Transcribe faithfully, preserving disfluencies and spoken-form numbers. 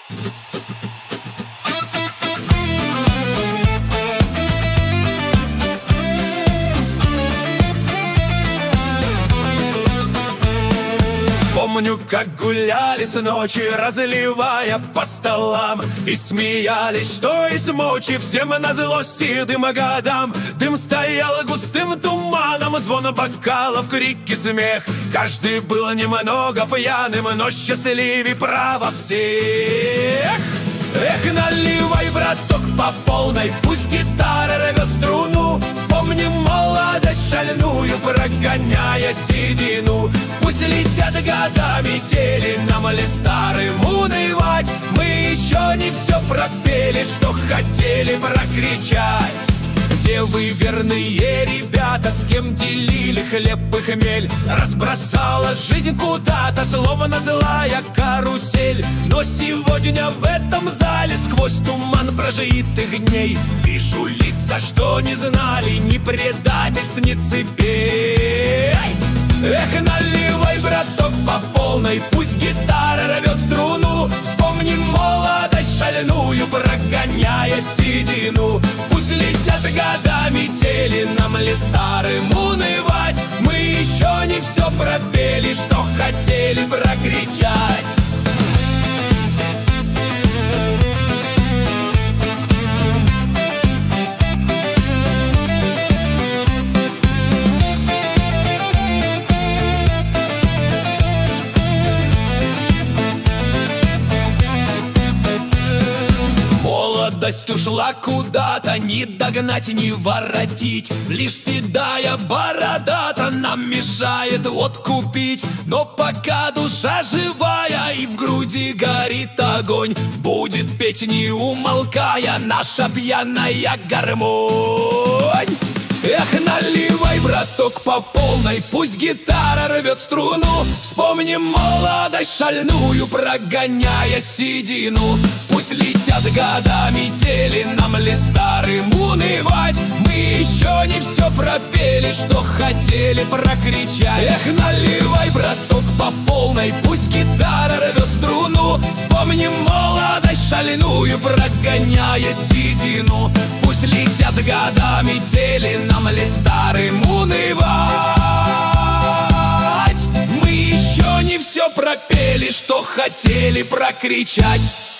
Помню, как гуляли с ночи, разливая по столам, и смеялись, что из мочи, всем назло седым годам. Дым стоял густым туманом, звон бокалов, крики, смех. Каждый был немного пьяным, но счастливей право всех. Эх, наливай, браток, по полной, пусть гитара рвет струну. Вспомним молодость шальную, прогоняя седину. Пусть летят года метели, нам ли старым унывать? Мы еще не все пропели, что хотели прокричать. Где вы, верные ребята, с кем делили хлеб и хмель? Разбросала жизнь куда-то, словно злая карусель. Но сегодня в этом зале, сквозь туман прожитых дней, вижу лица, что не знали ни предательств, ни цепей. Эх, наливай, браток, по полной, пусть гитара рвет струну. Вспомним молодость шальную, прогоняя седину. Пусть летят года метели, нам ли старым унывать? Мы еще не все пропели, что хотели прокричать. Молодость ушла куда-то, не догнать, не воротить. Лишь седая борода-то нам мешает водку пить. Но пока душа живая и в груди горит огонь, будет петь, не умолкая, наша пьяная гармонь. Эх, наливай, браток, по полной, пусть гитара рвет струну. Вспомним молодость шальную, прогоняя седину. Пусть летят года метели, нам ли старым унывать? Мы еще не все пропели, что хотели прокричать. Эх, наливай, браток, по полной, пусть гитара рвет струну. Вспомним молодость шальную, прогоняя седину. Пусть летят года метели, нам ли старым унывать? Мы еще не все пропели, что хотели прокричать.